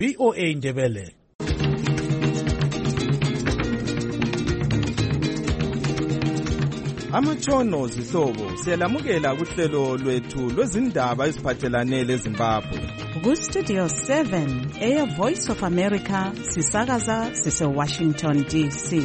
VOA Ndebele. Amatshono zihlobo siyalamukela kuhlelo lwethu lwezindaba eziphathelane leZimbabwe. Ku-Studio 7 Air Voice of America sisakaza sise-Washington DC.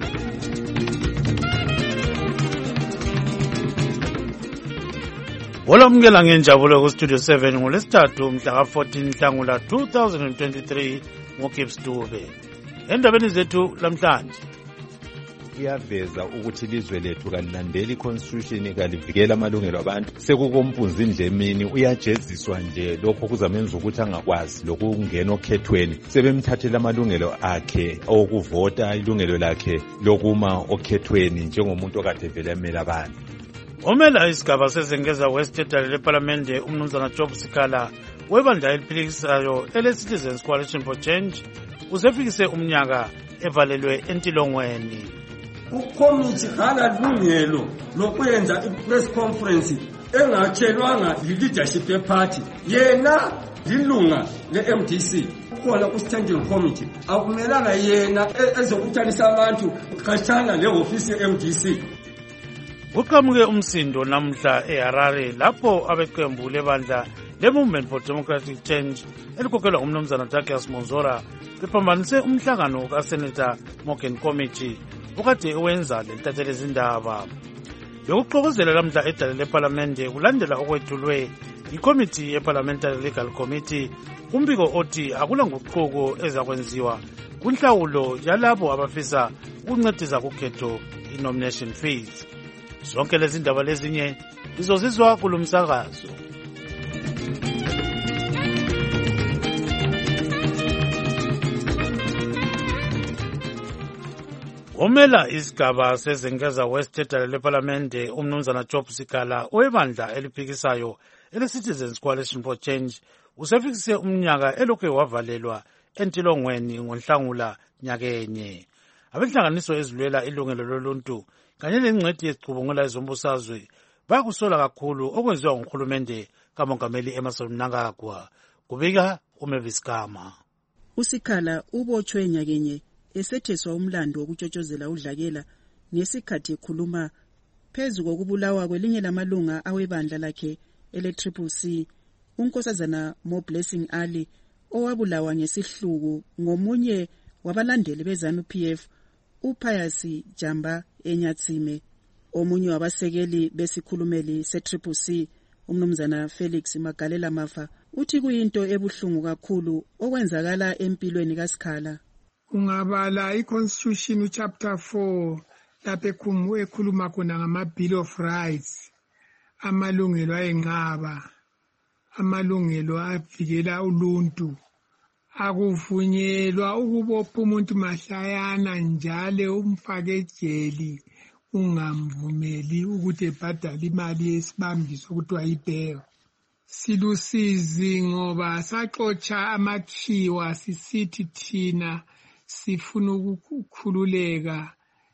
Olamukela ngenjabulo ku-Studio 7 ngolesithathu mhla ka-14 Nhlangula 2023 ngoGibbs Dube. Endabeni zethu lamhlanje kuyaveza ukuthi ilizwe lethu kalilandeli i-constitution kalivikela amalungelo abantu sekukompunzindlemini uyajeziswa nje lokho kuzamenza ukuthi angakwazi lokungena okhethweni sebemthathela amalungelo akhe okuvota ilungelo lakhe lokuma okhethweni njengomuntu okade vele emela abantu. omela isigaba sezengeza West Edale leParlamente umnumzana Job Sikhala webandla eliphikisayo ele-Citizens Coalition for Change usefikise umnyaka evalelwe entilongweni. Ukomiti akalungelo lokwenza i-press conference engatshelwanga yi-leadership ye-party yena lilunga le-MDC khona ku-standing committee akumelanga yena ezokuthalisa abantu khatshana le-ofisi ye-MDC. Kuqhamuke umsindo namhla eHarare lapho abeqembu lebandla le-Movement for Democratic Change elikhokelwa umnumzana Douglas Monzora bephambanise umhlangano kaSenator Morgan Committee ukade wenza lentatheli izindaba. Bekuxokozela lamhla edale leParlamente kulandela okwethulwe iCommittee yeParliamentary Legal Committee umbiko othi akula nguquko ezakwenziwa kunhlawulo yalabo abafisa ukuncedisa kukhetho i-nomination fees. Zonke lezi ndaba lezinye izozizwa kulumsakazo. Omela isigaba sezengeza West Edale leParlamente umnumzana Job Sikhala owebandla eliphikisayo ele-Citizens Coalition for Change usefikise umnyaka elokhu wavalelwa entilongweni ngoNhlangula nyakenye. Abenhlanganiso ezilwela ilungelo loluntu kanye lengcwethi yezicubungula ezombusazwe bayakusola kakhulu okwenziwa nguhulumende kaMongameli Emmerson Mnangagwa. Kubika uMavis Gama. uSikhala ubotshwe nyakenye esetheswa umlando wokutshotshozela udlakela ngesikhathi ekhuluma phezu kokubulawa kwelinye lamalunga awebandla lakhe ele-CCC unkosazana Mo Blessing Ali owabulawa ngesihluku ngomunye wabalandeli beZANU-PF uPhayasi Jamba Enyatsime. Omunye wabasekeli besikhulumeli se-CCC umnumzana Felix Magalela Mafa uthi kuyinto ebuhlungu kakhulu okwenzakala empilweni kaSikhala. Ungabala i-Constitution chapter 4 lapho ekhuluma khona ngama-Bill of Rights, amalungelo ayenqaba, amalungelo avikela uluntu. Akuvunyelwa ukubopha umuntu mahlayana njalo umfake ejeli ungamvumeli ukuthi ebhadale imali yesibambiso okuthiwa yi-bail. Silusizi ngoba saxotsha amakhiwa sisithi thina sifuna ukukhululeka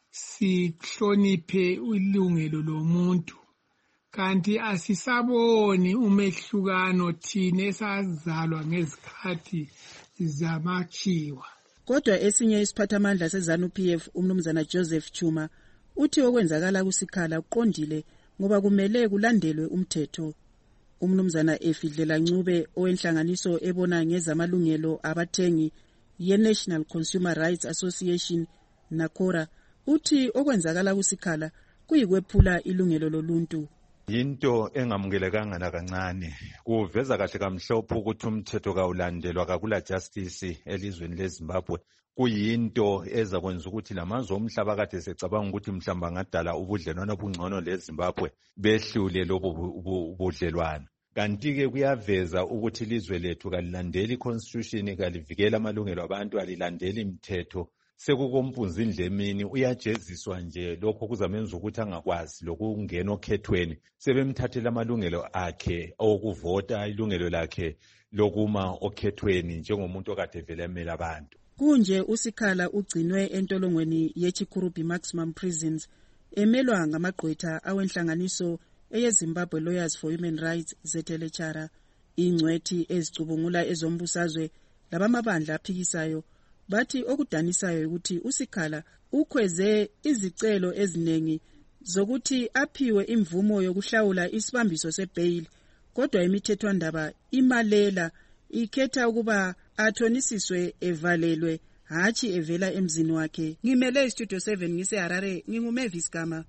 sihloniphe ilungelo lomuntu kanti asisaboni umehlukano thina esazalwa ngezikhathi zamakhiwa. Kodwa esinye isiphathamandla seZANU-PF umnumzana Joseph Chuma uthi okwenzakala kuSikhala uqondile ngoba kumele kulandelwe umthetho. Umnumzana Efidlela Ncube owenhlanganiso ebona ngezamalungelo abathengi ye-National Consumer Rights Association NACORA uthi okwenzakala kuSikhala kuyikwephula ilungelo loluntu. Yinto engamukelekanga nakancane kuveza kahle kamhlophe ukuthi umthetho kawulandelwa kakula justice elizweni leZimbabwe. Kuyinto ezakwenza ukuthi lamazwe omhlaba kade secabanga ukuthi mhlamba angadala ubudlelwano obungcono leZimbabwe behlule lobo budlelwano. Kanti-ke kuyaveza ukuthi ilizwe lethu kalilandeli i-constitution kalivikela amalungelo abantu alilandeli imithetho sekukompunzindlemini uyajeziswa nje lokho kuzamenza ukuthi angakwazi lokungena okhethweni sebemthathela amalungelo akhe okuvota ilungelo lakhe lokuma okhethweni njengomuntu okade vele emela abantu. Kunje uSikhala ugcinwe entolongweni yeChikurubi Maximum Prisons emelwa ngamagqwetha awenhlanganiso eyeZimbabwe Lawyers for Human Rights ZLHR ingcwethi ezicubungula ezombusazwe labamabandla aphikisayo bathi okudanisayo ukuthi uSikhala ukhweze izicelo eziningi zokuthi aphiwe imvumo yokuhlawula isibambiso sebail, kodwa imithethwandaba imalela ikhetha ukuba athonisiswe evalelwe hatshi evela emzini wakhe. Ngimele iStudio 7 ngiseHarare, nginguMavis Gama.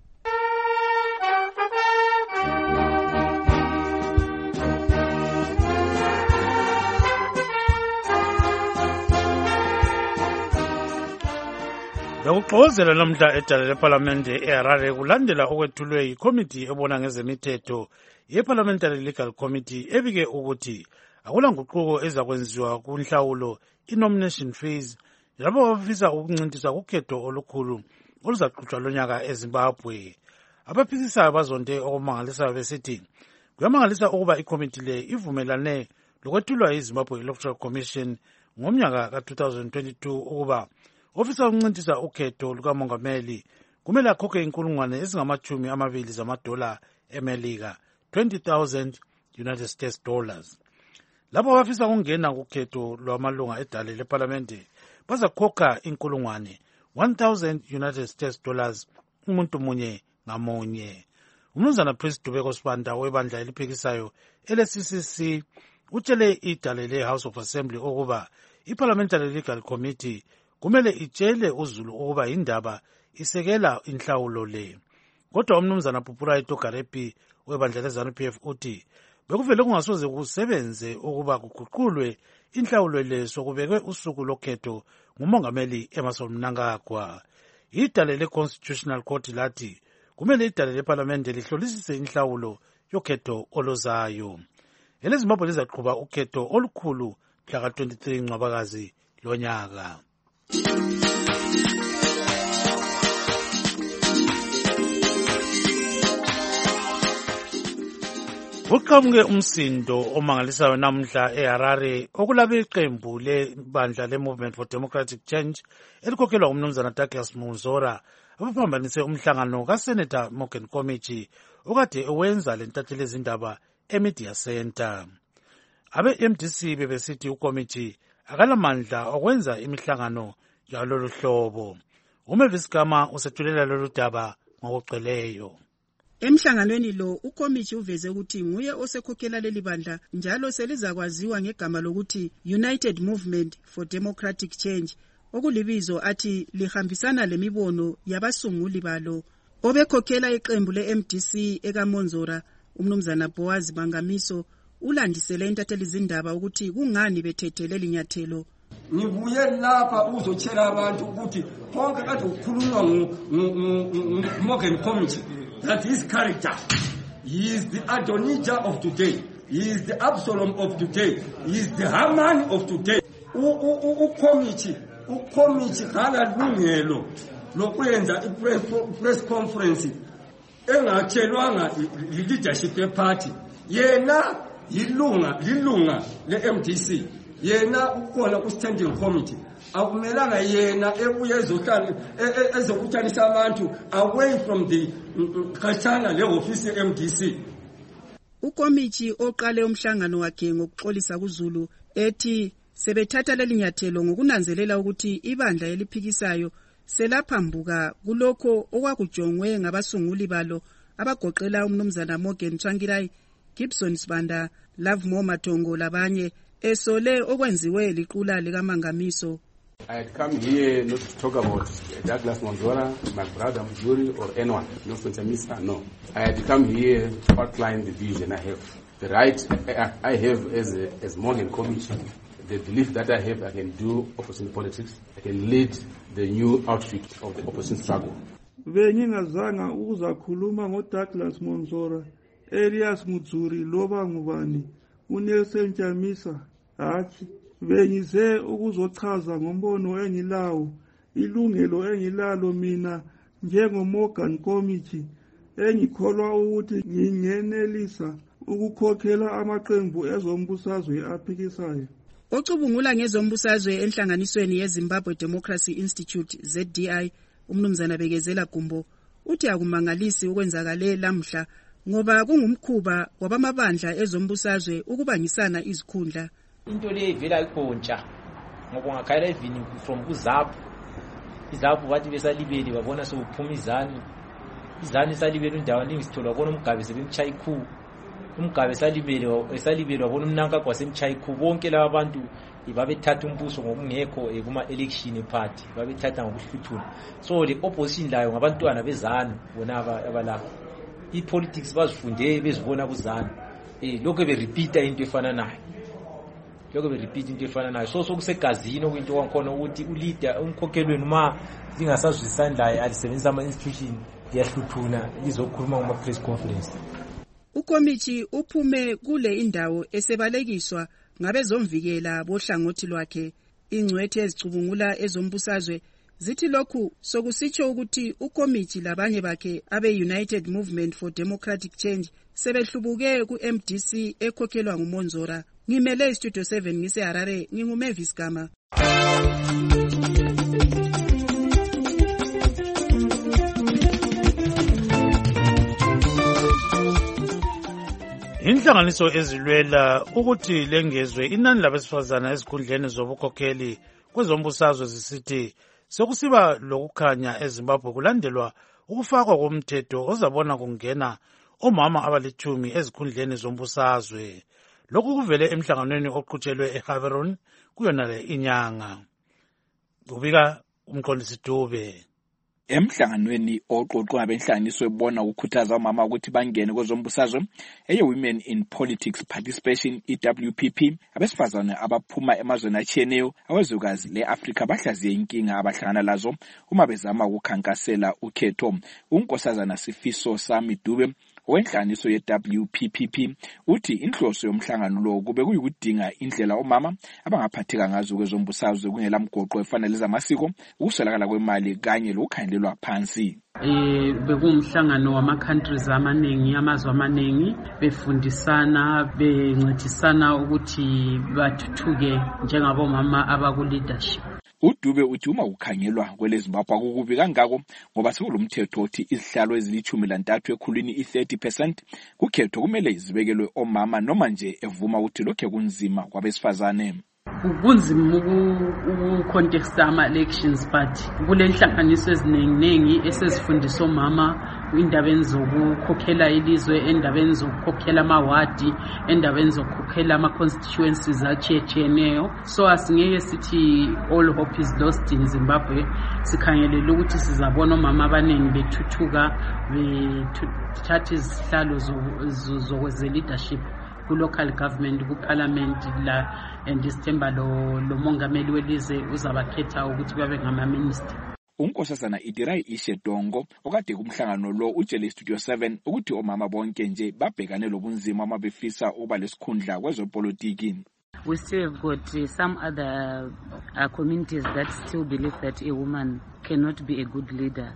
Lokuxokozela namhla edala leParlamente eHarare kulandela okwethulwe yikomiti ebona ngezemithetho yeParliamentary Legal Committee ebike ukuthi akulanguquko ezakwenziwa kunhlawulo i-nomination fees labo abafisa ukuncintiswa kukhetho olukhulu oluzaqhutshwa lonyaka eZimbabwe. Abaphikisayo bazonde okumangalisayo besithi kuyamangalisa ukuba ikomiti le ivumelane lokwethulwa yiZimbabwe Electoral Commission ngomnyaka ka-2022 ukuba ofisa ukuncintisa ukhetho lukamongameli kumele akhokhe inkulungwane ezingama-20 zamadola eMelika, 20,000 United States dollars. Labo abafisa ukungena kukhetho lwamalunga edale leParlamente bazakhokha inkulungwane 1,000 United States dollars umuntu munye ngamunye. Umnumzana Prince Dubeko Sibanda webandla eliphikisayo ele-CCC utshele idale le-House of Assembly ukuba iParliamentary Legal Committee kumele itshele uZulu ukuba indaba isekela inhlawulo le. Kodwa umnumzana Pupurai Togarepi webandla leZANU-PF uthi bekuvele kungasoze kusebenze ukuba kuguqulwe inhlawulo le sokubekwe usuku lokhetho ngumongameli Emmerson Mnangagwa. Idale le-Constitutional Court lathi kumele idale leParlamente lihlolisise inhlawulo yokhetho oluzayo. EleZimbabwe lizaqhuba ukhetho olukhulu mhla ka-23 Ncwabakazi lonyaka. Uqhamuke umsindo omangalisayo namhla eHarare okulabe iqembu lebandla le-Movement for Democratic Change elikhokhelwa umnumzana Douglas Munzora abaphambanise umhlangano kaSenator Morgan Komichi okade ewenza lentatheli ezindaba eMedia Center. Abe-MDC bebesithi uKomichi akalamandla okwenza imihlangano yalolu hlobo. uMavis Gama usethulela lolu daba ngokugcweleyo. Emhlanganweni lo uKomichi uveze ukuthi nguye osekhokhela leli bandla njalo selizakwaziwa ngegama lokuthi United Movement for Democratic Change, okulibizo athi lihambisana lemibono yabasunguli balo. Obekhokhela iqembu le-MDC ekaMonzora umnumzana Boaz Bangamiso ulandisele intatheli izindaba ukuthi kungani bethethele linyathelo. Ngibuye lapha uzotshela abantu ukuthi konke kade ukukhulunywa nguMorgan Komichi, that his character, he is the Adonijah of today, he is the Absalom of today, he is the Haman of today. uKomichi akalungelo lokwenza i-press conference engatshelwanga leadership ye-party. Yena lilunga le-MDC, yena ukhona ku-standing committee. Akumelanga yena ebuye ezokuthanisa abantu away from the khatshana le-office ye-MDC. uKomichi oqale umhlangano wakhe ngokuxolisa kuZulu ethi sebethatha leli nyathelo ngokunanzelela ukuthi ibandla eliphikisayo selaphambuka kulokho okwakujongwe ngabasunguli balo abagoqela umnumzana Morgan Tsvangirai, Gibson Sibanda, Lovemore Matongo labanye esole okwenziwe liqula likaMangamiso. I had come here not to talk about Douglas Munzora, my brother Mjuri, or anyone, no Mr. No. I had come here to outline the vision I have, the right I have as Morgan Komichi, the belief that I have I can do opposition politics, I can lead the new outfit of the opposition struggle. Bengingazanga ukuzakhuluma ngoDouglas Munzora, Elias Mutsuri, loba ngubani, uNelson Chamisa, hathi bengize ukuzochaza ngombono engilawo, ilungelo engilalo mina njengoMorgan Komichi, engikholwa ukuthi ngingenelisa ukukhokhela amaqembu ezombusazwe aphikisayo. Ocubungula ngezombusazwe enhlanganisweni yeZimbabwe Democracy Institute ZDI umnumzana Bekezela Gumbo uthi akumangalisi ukwenzakale lamhla ngoba kungumkhuba wabamabandla ezombusazwe ukubangisana izikhundla. Into le ivela ikhontsha ngoba ungakhayela even from kuZAPU iZAPU bathi besalibele babona sokuphuma izani isalibele indawo ningisithola babona umgabe sebemtshaya ikhu umgabe esalibele wabona umnankagwa wasemtshaya ikhu bonke laba abantu babethatha umbuso ngokungekho kuma-election party babethatha ngokuhluthuna so le opposition layo ngabantwana bezanu bona abalapha i-politics bazifunde bezibona kuzanu lokho berepeata into efana nayo so sokusegazini okuyinto kwakhona ukuthi uleader umkhokhelweni uma zingasazwisani laye alisebenzisa ama-institution liyahluthuna lizokhuluma kuma-press conference. Ukomithi uphume kule indawo esebalekiswa ngabezomvikela bohlangothi lwakhe. Ingcwethe ezicubungula ezombusazwe zithi lokhu sokusitsho ukuthi ukomithi labanye bakhe abe-United Movement for Democratic Change sebehlubuke ku-MDC ekhokhelwa nguMonzora. Ngimele iStudio 7 ngise-Harare, nginguMavis Gama. Inhlanganiso ezilwela ukuthi lengezwe inani labesifazana ezikhundleni zobukhokheli kwezombusazwe zisithi sokusiba lokukhanya eZimbabwe kulandelwa ukufakwa komthetho ozabona kungena omama abalitshumi ezikhundleni zombusazwe. Lokhu kuvele emhlanganweni oqhutshelwe eGaborone kuyona le inyanga. Kubika umqondisi Dube. Emhlanganweni oqoqwa ngabenhlanganiso ebona ukukhuthaza omama ukuthi bangene kwezombusazwe Women in Politics Participation EWPP, abesifazane abaphuma emazweni atshiyeneyo awezukazi le-Afrika bahlaziye inkinga abahlangana lazo uma bezama ukukhankasela ukhetho. Unkosazana Sifiso Sami Dube wenhlanganiso ye-WPPP uthi inhloso yomhlangano lo kube kuyikudinga indlela omama abangaphatheka ngazo kwezombusazwe kungela mgoqo efanele zamasiko, ukuswelakala kwemali kanye lokukhangelelwa phansi. Bekumhlangano wama-countries amaningi, amazwe amaningi, befundisana, bencedisana ukuthi bathuthuke njengabomama abaku-leadership. uDube uthi uma ukhangelwa kweleZimbabwe akukubi kangako ngoba sekulomthetho othi izihlalo ezili13 ekhulwini i30% kukhetho kumele zibekelwe omama noma nje evuma ukuthi lokho kunzima kwabesifazane. Kunzima ukucontesta ama-elections but kule nhlanganiso eziningi esezifundisa omama indabeni zokukhokhela ilizwe, endabeni zokukhokhela amawadi, endabeni zokukhokhela ama-constituencies atshiyeneyo. So asingeke sithi all hope is lost in Zimbabwe. Sikhangelele ukuthi sizabona omama abaningi bethuthuka, bethatha izihlalo zokweze-leadership ku-local government, ku-parliament la, and isithemba lo mongameli welizwe uzabakhetha ukuthi babe ngama-minister. Unkosazana Idirai Ishedongo okade kumhlangano lo utshele iStudio 7 ukuthi omama bonke nje babhekane lobunzima uma befisa uba lesikhundla kwezopolitiki. We still have got some other communities that still believe that a woman cannot be a good leader.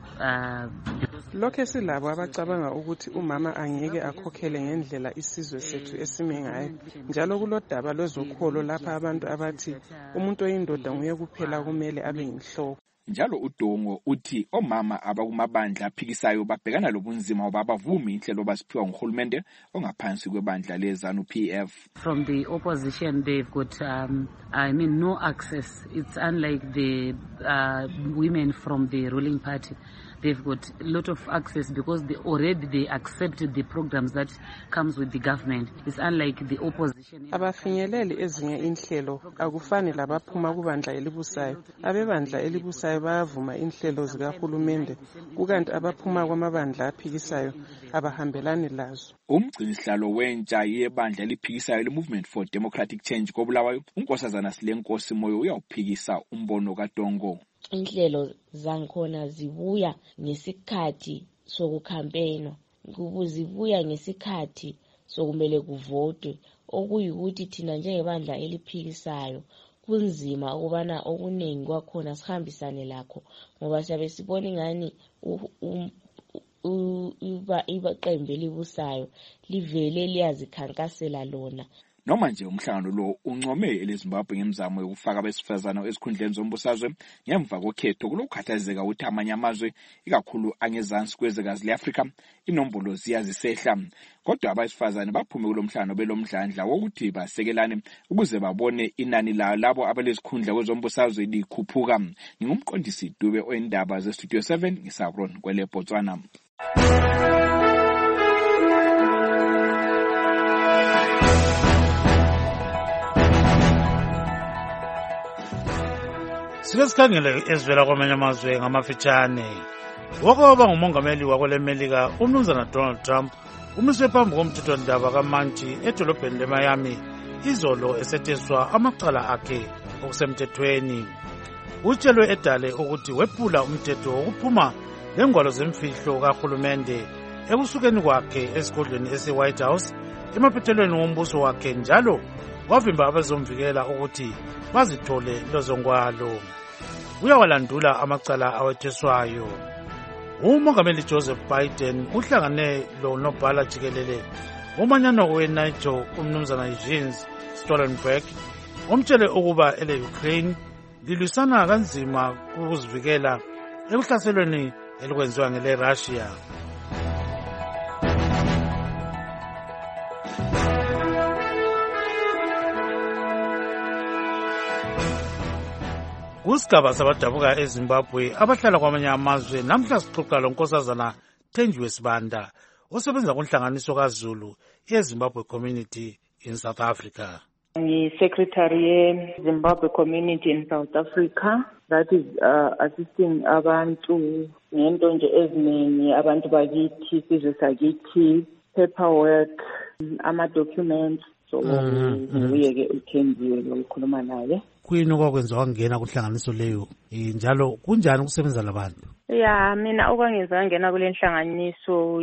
Lokho silabo abacabanga ukuthi umama angeke akhokhele ngendlela isizwe sethu esime ngayo. Njalo kulodaba lwezokholo lapha abantu abathi umuntu oyindoda nguye kuphela kumele abe yinhloko. Njalo uDongo uthi omama abakumabandla aphikisayo babhekana lobunzima ngoba abavumi inhlelo basiphiwa nguhulumende ongaphansi kwebandla leZANU-PF. From the opposition they've got no access. It's unlike the women from the ruling party. They've got a lot of access because they accepted the programs that comes with the government. It's unlike the opposition. Abafinyeleli ezinye inhlelo akufani labaphuma kubandla elibusayo. Abebandla elibusayo bayavuma inhlelo zikahulumende, kukanti abaphuma kwamabandla aphikisayo abahambelani lazo. Umgcinisihlalo wentsha yebandla eliphikisayo le-Movement for Democratic Change koBulawayo, unkosazana Silenkosi Moyo uyawuphikisa umbono kaDongo. Inhlelo zankhona zibuya ngesikhathi sokukhampeyina, zibuya ngesikhathi sokumele kuvotwe, okuyikuthi thina njengebandla eliphikisayo kunzima ukubana okuningi kwakhona sihambisane lakho ngoba siyabe sibona ngani iqembu elibusayo livele liyazikhankasela lona. noma nje umhlangano lo uncome eleZimbabwe ngemizamo yokufaka abesifazana ezikhundleni zombusazwe ngemva kokhetho kulokukhathazeka ukuthi amanye amazwe ikakhulu angezansi kwezwekazi le-Afrika inombolo ziyazisehla. Kodwa abesifazane baphume kulomhlangano belomdlandla wokuthi basekelane ukuze babone inani labo abalezikhundla kwezombusazwe likhuphuka. Ngingumqondisi Dube oyindaba zeStudio 7 ngisabron kwele Botswana. Sike sikhangele ezivela kwamanye amazwe ngamafitshane. Wokoba ngumongameli wakwelemelika umnumzana Donald Trump umiswe phambi komthethwandaba kaManti edolobheni leMiami izolo esetheswa amacala akhe okusemthethweni. Utshelwe edale ukuthi wephula umthetho wokuphuma lengwalo zemfihlo kahulumende ekusukeni kwakhe esigodlweni ese-White House emaphethelweni wombuso wakhe njalo wavimba abazomvikela ukuthi bazithole lezo ngwalo. Uyawalandula amacala awetheswayo. Umongameli Joseph Biden uhlangane lonobhala jikelele umanyano weNATO umnumzana Jens Stoltenberg omtshele ukuba ele-Ukraine lilwisana kanzima ukuzivikela ekuhlaselweni elikwenziwa ngele-Russia. Kusigaba sabadabuka eZimbabwe abahlala kwamanye amazwe namhla sixoxa lonkosazana Thenjiwe Sibanda osebenza kunhlanganiso kaZulu yeZimbabwe Community in South Africa. Secretary ye-Zimbabwe Community in South Africa, that is assisting abantu ngento nje eziningi abantu bakithi sizwe sakithi, paperwork, ama-documents, so nguye-ke uThenjiwe lokukhuluma naye. Kuyini okwakwenza wangena kuhlanganiso leyo njalo kunjani ukusebenza labantu? Ya mina okwangenza ngena kule nhlanganiso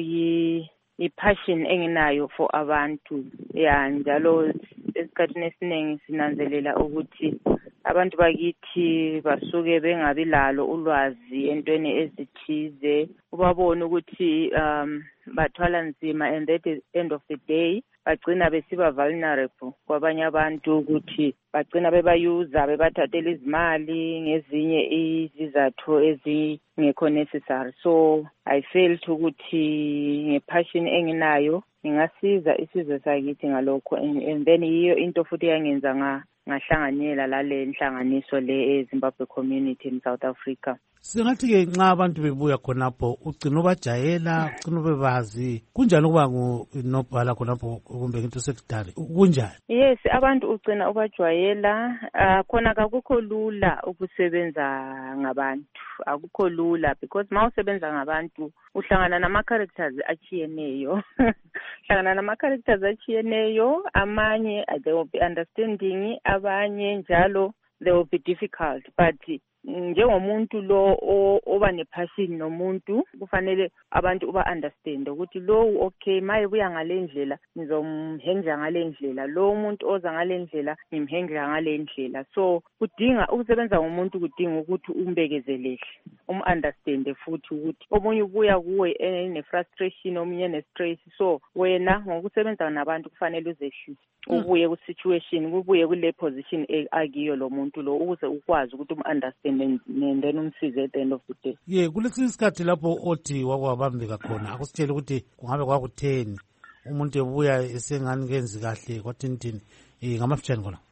i-passion enginayo for abantu. Ya njalo esikhathini esiningi sinanzelela ukuthi abantu bakithi basuke bengabi lalo ulwazi entweni ezithize ubabona ukuthi bathwala nzima and at the end of the day bagcina besiba vulnerable kwabanye abantu ukuthi bagcina bebayuza bebathathela izimali ngezinye izizathu ezingekho necessary. So I felt ukuthi ngepassion enginayo ngingasiza isizwe sakithi ngalokho and then yiyo into futhi yangenza ngahlanganyela lale nhlanganiso le eZimbabwe Community in South Africa. Singathi-ke nxa abantu bebuya khonapho ugcina ubajayela ugcina ubebazi kunjani ukuba ngunobhala khonapho kumbe into secretary kunjani? Yes, abantu ugcina ubajwayela khona akukho lula ukusebenza ngabantu, akukho lula because ma usebenza ngabantu uhlangana nama-characters achiyeneyo hlangana nama-characters achiyeneyo, amanye they will be understanding, abanye njalo they will be difficult, but njengomuntu lo oba nepassion nomuntu kufanele abantu uba understand ukuthi lo okay maye buya ngalendlela ngizomhendla ngalendlela, lo umuntu oza ngalendlela ngimhendla ngalendlela. So kudinga ukusebenza ngomuntu, kudinga ukuthi umbekezelele, understand futhi ukuthi omunye ubuya kuwe ene frustration, omunye ne stress. So wena ngokusebenza nabantu kufanele uzehlise, ubuye ku situation, kubuye kule position akiyo lo muntu lo ukuze ukwazi ukuthi understand and then umsize at the end of the day. Yeah, kulesi isikhathi lapho othi wakwabambeka khona akusitshela ukuthi kungabe kwakutheni umuntu ebuya esengani kenzi kahle kwathini ngamafitshane khona.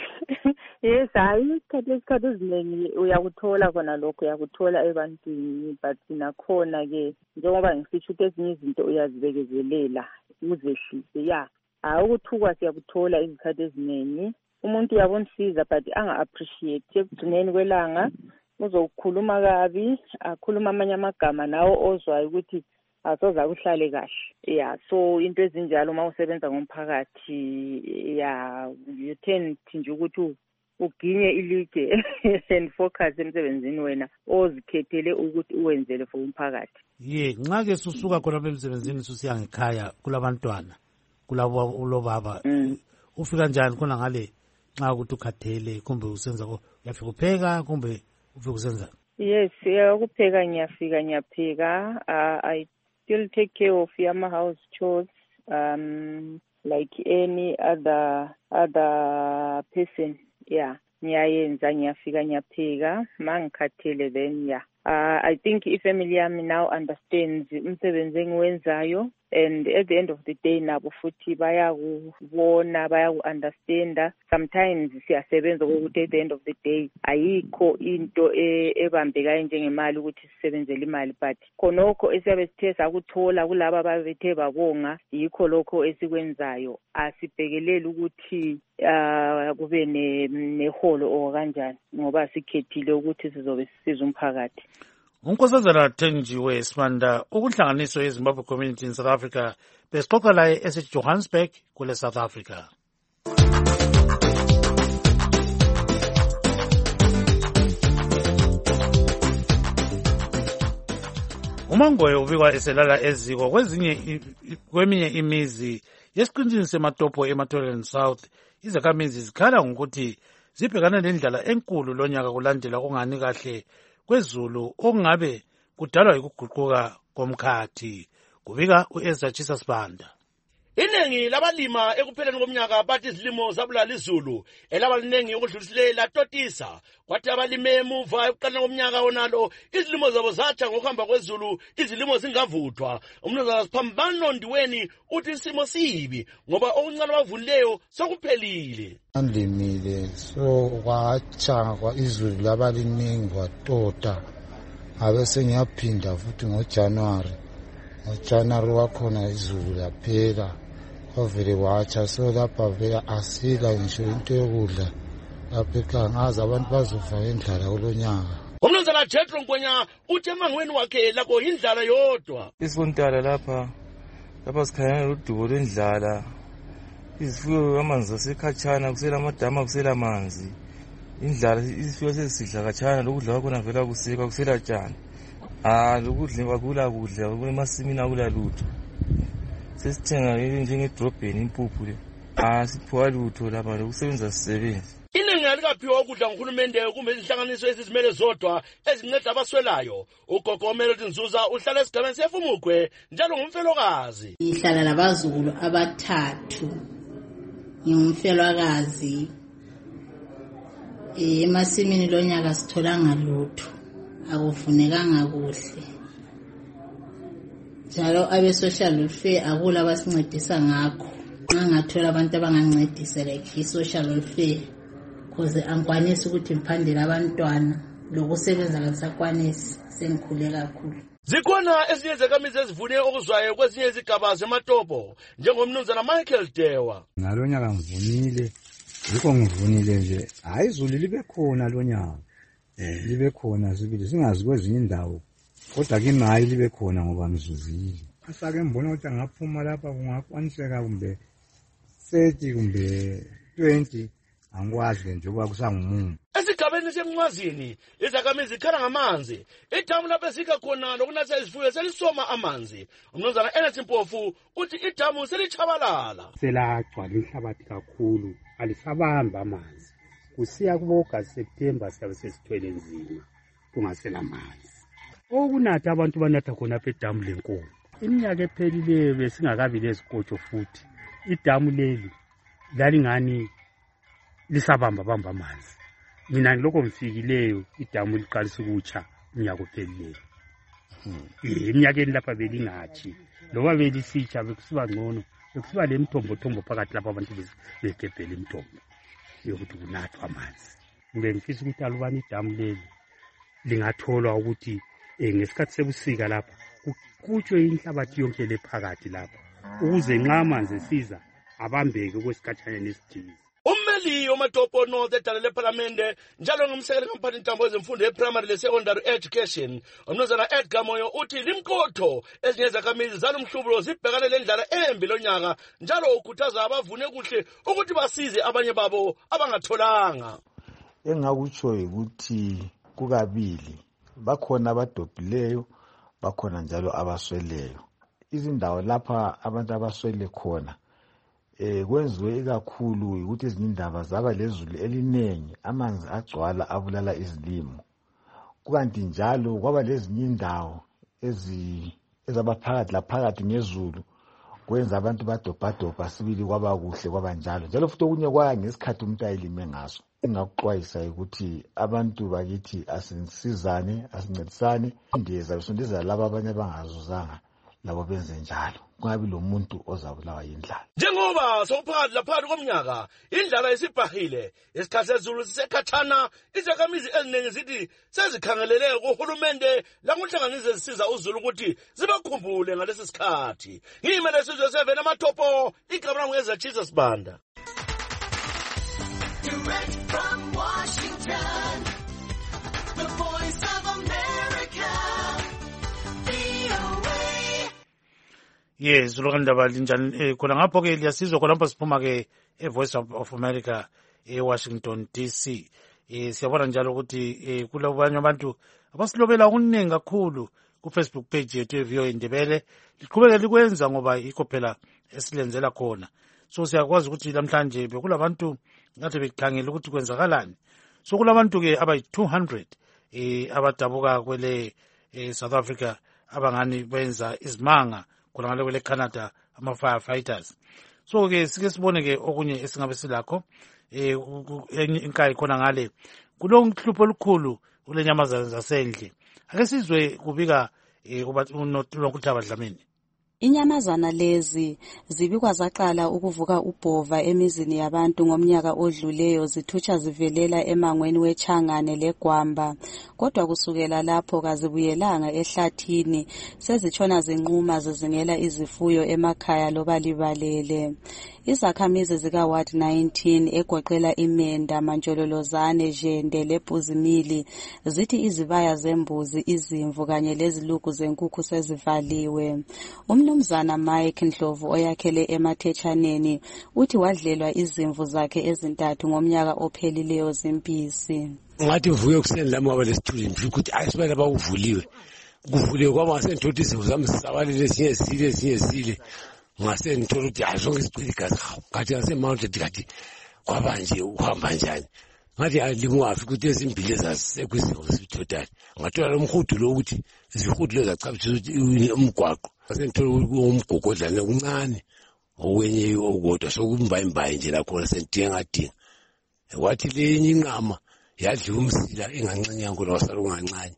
Yes, hayi isikhathi eziningi uyakuthola khona lokho, uyakuthola ebantwini, but nakhona-ke njengoba ngisitsho ukuthi ezinye izinto uyazibekezelela uzehlise. Ya ukuthukwa siyakuthola izikhathi eziningi, umuntu uyabonisiza but anga-appreciate. Ekugcineni kwelanga uzokhuluma kabi, akhuluma amanye amagama nawo ozwayo ukuthi asoza kuhlale kahle. Yeah, so into ezinjalo uma usebenza ngomphakathi, yeah, you tend nje ukuthi uginye ilike and focus emsebenzini wena ozikhethele ukuthi uwenzele for umphakathi. Yeah, nxa ke susuka khona emsebenzini susiya ngekhaya kulabantwana kulabo ulobaba ufika njani khona ngale nxa ukuthi ukhathele kumbe usenza uyafika upheka kumbe ufika usenza? Yes, ukupheka ngiyafika ngiyapheka. I still take care of my house chores. like any other person. Yeah, ngiyayenza, ngiyafika ngiyapheka, mangikhathele then yeah. I think ifamily yami now understands umsebenzi engiwenzayo, and at the end of the day nabo futhi bayakubona, bayaku-understanda. Sometimes siyasebenza ukuthi at the end of the day ayikho into ebambekayo njengemali ukuthi sisebenzele imali, but khonokho esiyabe sithe sakuthola kulabo ababethe babonga, yikho lokho esikwenzayo. Asibhekeleli ukuthi kube neholo or kanjani, ngoba sikhethile ukuthi sizobe sisiza umphakathi. Unkosazana Thenjiwe Sibanda, ukuhlanganiswa yeZimbabwe community in South Africa, besixoxa laye eseJohannesburg kule South Africa. uMangoye ubikwa eselala eziko kweminye imizi yesiqinisini sematopo eMatoland South. Izakhamizi zikhala ngokuthi zibhekana nendlala enkulu lonyaka kulandela kungani kahle kwezulu okungabe kudalwa yikuguquka komkhathi. Kubika uEzra Chisasibanda. Iningi labalima ekupheleni komnyaka bathi izilimo zabulala izulu elabaliningi ukudlulisile latotisa, kwathi abalime emuva ekuqaleni komnyaka onalo izilimo zabo zatsha ngokuhamba kwezulu, izilimo zingavuthwa. Umnumzana Siphambano Ndiweni uthi isimo sibi ngoba okuncane bavunileyo sokuphelile. Andimile so kwatsha kwa izulu labaliningi kwatota, abese ngiyaphinda futhi ngoJanuary wakhona izulu laphela kwavele watsha, so lapha vele asila ngisho into yokudla lapha ekhaya, ngazi abantu bazofa ngendlala kulonyaka. Umnumzana Jethro Ngwenya uthi emangweni wakhe lakho indlala yodwa. Isontala lapha sikhangela udubo lwendlala, izifuyo amanzi asekhatshana, kusela amadama, kusela amanzi, indlala izifuyo sezisidla khatshana, lokudla kwakhona vela kuseka, kusela tshani. Lokudla akula kudla, emasimini akula lutho. Sesithenga njengedrobheni impuphu le. Siphiwa lutho lapha, lokusebenza sisebenzi. Iningi alikaphiwa ukudla nguhulumende kumbe izinhlanganiso ezizimele zodwa ezinceda abaswelayo. Ugogo Melody Nzuza uhlala esigabeni seFumukwe njalo ngumfelokazi. Ngihlala labazukulu abathathu. Ngumfelokazi. Emasimini lonyaka sitholanga lutho. Akufunekanga kuhle. Njalo abe-social welfare akula abasincedisa ngakho. Ngathola abantu abangancedisa like i-social welfare, cause angikwanisi ukuthi ngiphandele abantwana, lokusebenza ngisakwanisi, sengikhule kakhulu. Zikhona ezinye izakhamizi ezivune okuzwayo kwezinye izigaba zematopo, njengomnumzana Michael Dewa. Ngalonyaka ngivunile, yikho ngivunile nje, hayi izulu libe khona lonyaka. Libe khona sibili singazi kwezinye indawo, kodwa kimi hayi libe khona ngoba ngizuzile. Asake ngibona ukuthi angaphuma lapha kungakwaniseka kumbe 30 kumbe 20, angikwazi nje ukuba kusangumuntu. Esigabeni semncwazini izakhamizi zikhala ngamanzi, idamu lapho ezikha khona lokunatha izifuyo selisoma amanzi. Umnumzana Ernest Mpofu uthi idamu selichabalala, selagcwala inhlabathi kakhulu, alisabamba amanzi. Kusiya kuboga September siyabe sesithwele nzima kungasela amanzi. Okunatha abantu banatha khona apha edamu lenkomo. Iminyaka ephelileyo besingakabi lezikotsho futhi. Idamu leli lalingani lisabamba amanzi. Mina ngilokho ngifikileyo idamu liqalisa ukutsha iminyaka ephelileyo. Iminyakeni lapha belingathi, loba belisitsha bekusiba ngcono, bekusiba lemithombo phakathi lapha abantu begebhela imithombo yokuthi kunathwa amanzi. Ngifisa ukuthi alubani idamu leli lingatholwa ukuthi ngesikhathi sebusika lapha kukhutshwe inhlabathi yonke lephakathi lapha, ukuze nxa amanzi esiza abambeke kwesikhatshana nesithize. Ummeli wamatopo North edala leParlamente njalo ngumsekeli kampani intambo ezemfundo ye-primary le-secondary education, umnumzana Edgar Moyo uthi limkotho ezinye izakhamizi zalomhlubulo zibhekane lendlala embi lonyaka, njalo ukhuthaza abavune kuhle ukuthi basize abanye babo abangatholanga. Engakutsho ukuthi kukabili, bakhona abadobhileyo, bakhona njalo abasweleyo. Izindawo lapha abantu abaswele khona kwenziwe ikakhulu ukuthi ezinye indaba zaba lezulu elinengi, amanzi agcwala abulala izilimo. Kukanti njalo kwaba lezinye indawo ezabaphakathi laphakathi ngezulu, kwenza abantu badobhadobha sibili kwaba kuhle kwaba njalo njalo futhi okunye kwaya ngesikhathi umuntu ayilime ngaso. Engakuxwayisa ukuthi abantu bakithi asinsizane asincedisane indeza besondeza laba abanye abangazuzanga labo benze njalo kungabi lo muntu ozabulawa yindlala. Njengoba sophakathi laphakathi komnyaka indlala isibhahile isikhathi sezulu sisekhathana izakhamizi eziningi zithi sezikhangelele kuhulumende langohlanganiso ezisiza uzulu ukuthi zibakhumbule ngalesi sikhathi. Ngimele sizwe 7 amathopo igama ngeza Jesus Banda. Direct from Washington, the voice of America, VOA. Yes, ulokandaba linjani khona ngapho ke liyasizwa khona lapho siphuma ke eVoice of America eWashington DC. Siyabona njalo ukuthi kulabanye abantu abasilobela okuningi kakhulu ku Facebook page yethu eVO Indebele. Liqhubeke likwenza ngoba yikho phela esilenzela khona. So siyakwazi ukuthi namhlanje bekulabantu ngathi bekhangela ukuthi kwenzakalani. So kulabantu ke abayi 200 abadabuka kwele South Africa abangani benza izimanga khona ngale kwele Canada ama firefighters. So ke sike sibone ke okunye esingabe silakho inkayi khona ngale kulonhlupho olukhulu kulenyamazana zasendle. Ake sizwe kubika uNokuthaba Dlamini. Inyamazana lezi zibikwa zaqala ukuvuka ubhova emizini yabantu ngomnyaka odluleyo zithutsha zivelela emangweni weChangane leGwamba, kodwa kusukela lapho kazibuyelanga ehlathini, sezitshona zinquma zizingela izifuyo emakhaya loba libalele. Izakhamizi zika Ward 19 egoqela iMenda, Manjololozane, Jende leBhuzimili zithi izibaya zembuzi, izimvu kanye lezilugu zenkukhu sezivaliwe. Umnumzana Mike Ndlovu oyakhele eMathetshaneni uthi wadlelwa izimvu zakhe ezintathu ngomnyaka ophelileyo zimpisi. Ngathi vuyo kuseni lami waba lesithuli ukuthi ayisibala bakuvuliwe. Kuvuliwe kwaba ngasenthothi izimvu zami zisabalile ezinye zile. Ngase ngithola ukuthi azonke isicili igazi ngathi ngasemounted ngathi kwaba nje uhamba njani ngathi alimwafi ukuthi ezimbili ezasekwizinto zitotally ngathola lomhudu lo ukuthi izihudu lezo zacabisa ukuthi umgwaqo ngase ngithola umgogodlana kuncane owenye okodwa sokumbayimbayi nje lakho sentinga wathi lenye inqama yadla umsila engancane ngolo wasala ungancane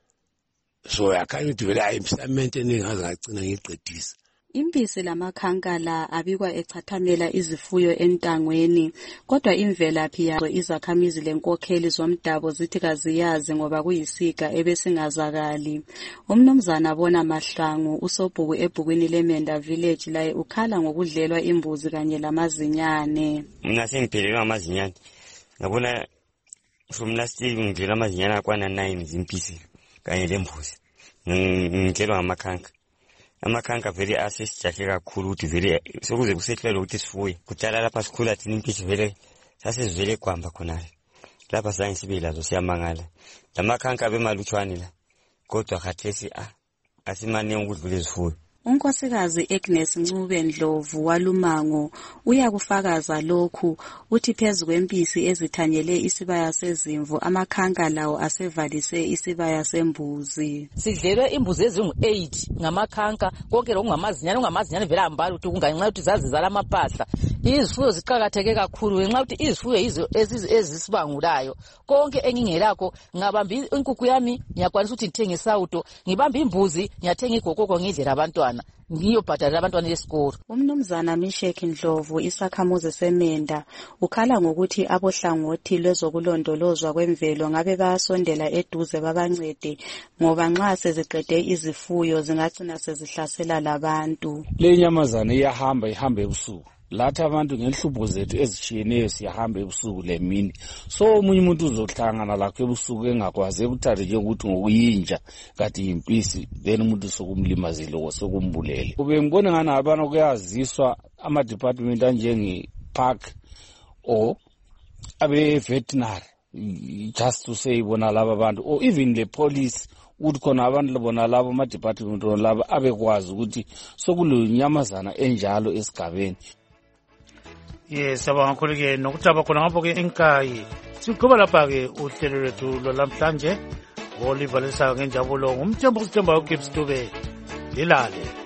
so yakhanya ukuthi vele ayimsamente eningaze ngagcina ngiqedisa. Impisi lamakhankala abikwa echathamela izifuyo entangweni, kodwa imvelaphi yazo izakhamizi lenkokheli zomdabo zithi kaziyazi ngoba kuyisiga ebesingazakali. Umnumzana Bona Mahlangu usobhuku ebhukwini leMenda Village laye ukhala ngokudlelwa imbuzi kanye lamazinyane. Mina sengiphelelwe amazinyane. Ngabona from last year ngidlela amazinyane akwana 9 zimpisi kanye lembuzi. Ngidlelwa ngamakhanka. Amakhanka vele asesijahle kakhulu ukuthi vele sokuze kusehlele ukuthi sifuye kudala lapha sikhula thina impisi vele sasizivele eGwamba khonale lapha sange sibe lazo siyamangala lamakhanka bemalutshwane la kodwa khathesi asimane ukudlula izifuyo. Unkosikazi Agnes Ncube Ndlovu walumango uyakufakaza lokhu uthi phezu kwempisi ezithanyele isibaya sezimvu amakhanka lawo asevalise isibaya sembuzi. Sidlelwe imbuzi ezingu8 ngamakhanka konke lokungamazinyane vele ambala ukuthi kunganxa ukuthi zazizala amapahla. Izifuyo ziqhakatheke kakhulu ngenxa ukuthi izifuyo yizo ezisibangulayo. Konke engingelakho ngabamba inkukhu yami ngiyakwanisa ukuthi ngithenge isawuto, ngibamba imbuzi ngiyathenga igokoko ngidlela abantwana. Ngiyobhadala abantwana besikolo. Umnumzana Mishek Ndlovu isakhamuzi seMenda ukhala ngokuthi abohlangothi lwezokulondolozwa kwemvelo ngabe bayasondela eduze babancede ngoba nxa seziqede izifuyo zingagcina sezihlasela labantu. Le nyamazana iyahamba ebusuku. Lathi abantu ngenhlupho zethu ezishiyeneyo siyahamba ebusuku lemini. So omunye umuntu uzohlangana lakho ebusuku engakwazi ukuthatha nje ukuthi ngokuyinja kati impisi then umuntu sokumlimazile sokumbulele. Kube ngibona ngani abantu kuyaziswa ama department anjenge park or abe veterinary just to say bona laba abantu or even the police ukuthi khona abantu bona labo ama department laba abekwazi ukuthi sokulinyamazana enjalo esigabeni. Yes, abangakho ke nokuthaba khona ngapho ke enkayi. Siqhubeka lapha ke uhlelo lwethu lwalamhlanje olivalisayo ngenjabulo ngumthembu uSithemba uGibs Dube lilale.